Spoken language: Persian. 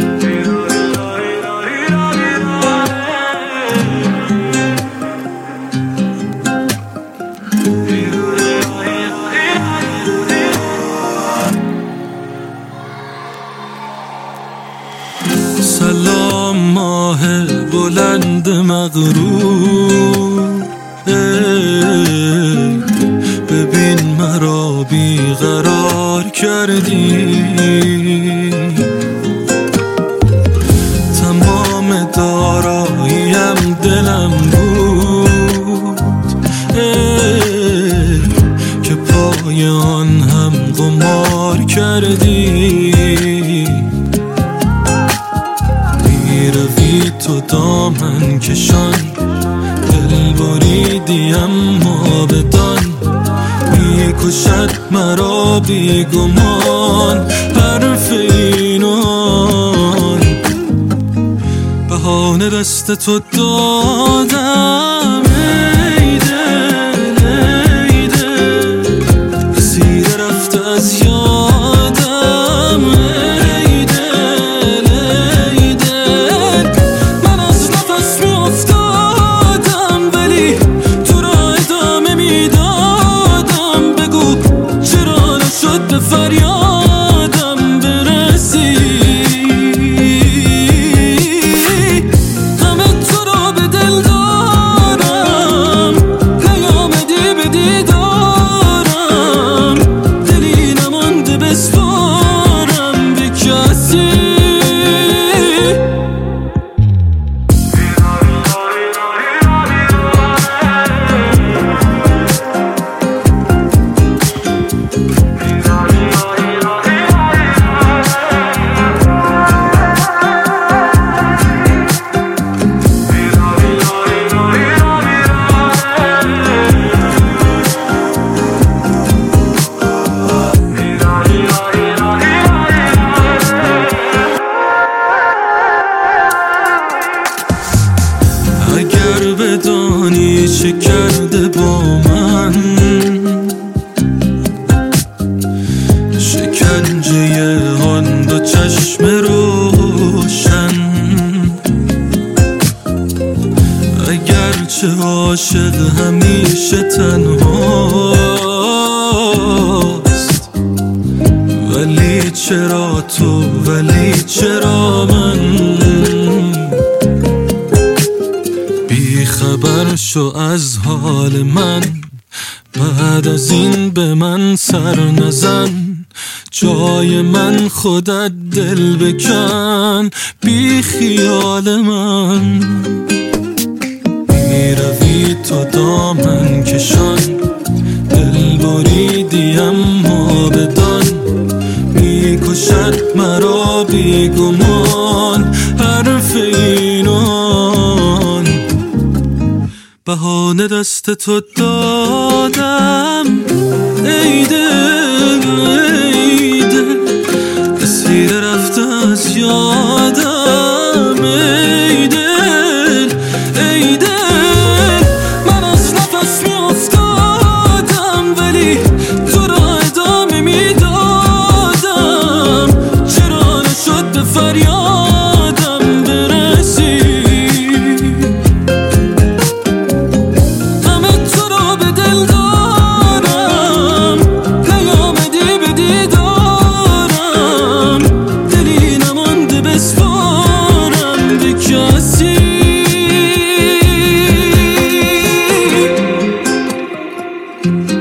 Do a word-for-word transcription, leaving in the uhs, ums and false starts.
سلام ماه بلند مغرور، ببین مرا بیقرار کردی. تمام داراییم دلم بود که پای آن هم قمار کردی. روی تو دامن کشان، دل بریدی اما بدان، میکشد مرا بیگمان حرف اینان. بهانه دست تو دادم ای دل ای دل، اسیر رفته از یادم ای دل ای دل. من از نفس می افتادم ولی تو را ادامه می دادم. بگو چرا نشد به فریادم برسی. غم تو را به دل دارم، نیامدی به دیدارم، دلی نمانده بسپارم به کسی. اگر بدانی چه کرده با من، شکنجه آن دو چشم روشن. اگرچه عاشق همیشه تنهاست، ولی چرا تو ولی چرا من. بی خبر شو از حال من، بعد از این به من سر نزن. جای من خودت دل بکن بی خیال من. می روی تو دامن کشان، دل بریدی اما بدان، می کشد مرا بیگمان حرف اینان. بهانه دست تو دادم ای دل ای دل، اسیر رفته از یادم ای دل ای دل. من از نفس می افتادم ولی تو را ادامه می دادم. چرا نشد به فریادم برسی. Thank you.